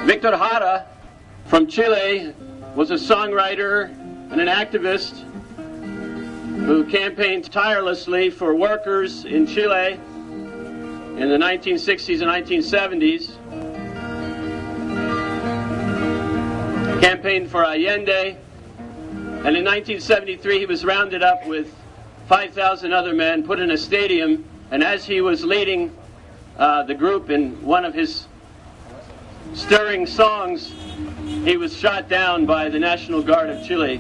Victor Jara from Chile was a songwriter and an activist who campaigned tirelessly for workers in Chile in the 1960s and 1970s. Campaigned for Allende, and in 1973 he was rounded up with 5,000 other men, put in a stadium, and as he was leading the group in one of his stirring songs, he was shot down by the National Guard of Chile.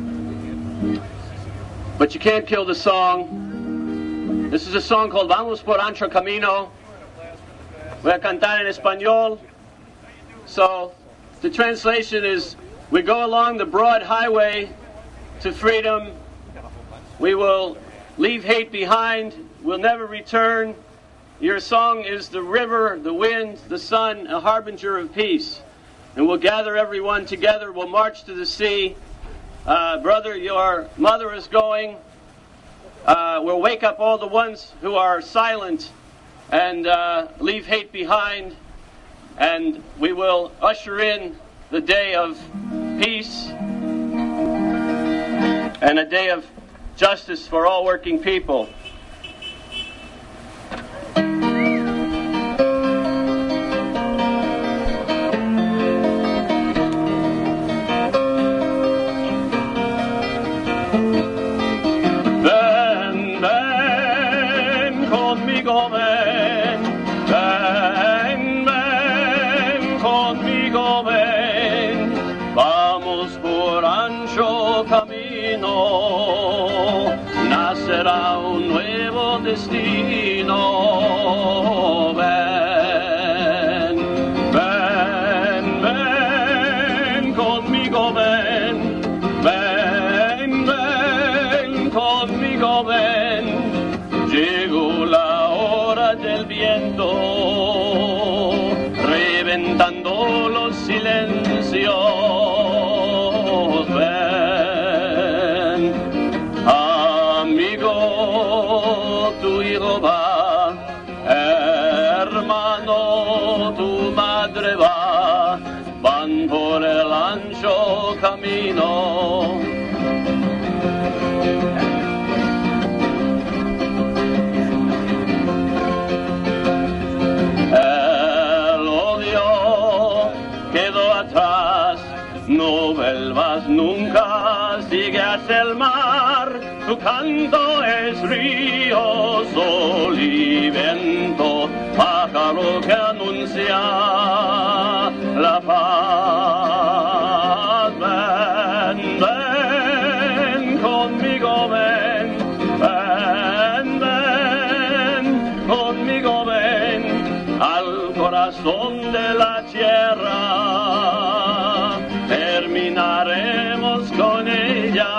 But you can't kill the song. This is a song called Vamos por Ancho Camino. Voy a cantar en español. So the translation is, we go along the broad highway to freedom. We will leave hate behind. We'll never return. Your song is the river, the wind, the sun, a harbinger of peace. And we'll gather everyone together. We'll march to the sea. Brother, your mother is going. We'll wake up all the ones who are silent and leave hate behind. And we will usher in the day of peace and a day of justice for all working people. Ven, ven conmigo, ven, ven, ven conmigo, ven, vamos por ancho camino, nacerá un nuevo destino. Ven, ven, ven conmigo, ven, ven, ven conmigo, ven, llegó la hora del viento, reventando los silencios. Ven, amigo, tu hijo va, hermano, tu madre va, van por el ancho camino. No vuelvas nunca, sigue hacia el mar, tu canto es río, sol y viento, pájaro que anuncia la paz. Ven, ven conmigo, ven, ven, ven conmigo, ven, al corazón de la tierra. Terminaremos con ella.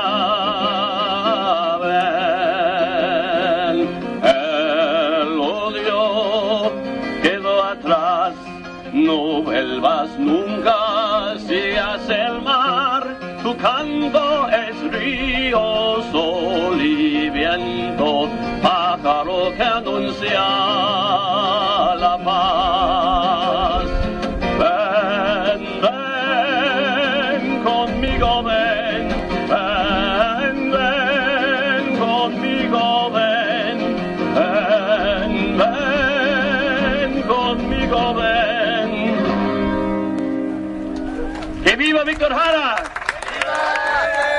Ven, el odio quedó atrás, no vuelvas nunca, sigue hacia el mar, tu canto es río, sol y viento, pájaro que anuncia la paz. Ven, ven conmigo, ven, ven, ven conmigo, ven, ven, ven conmigo, ven. ¡Que viva Víctor Jara! ¡Viva!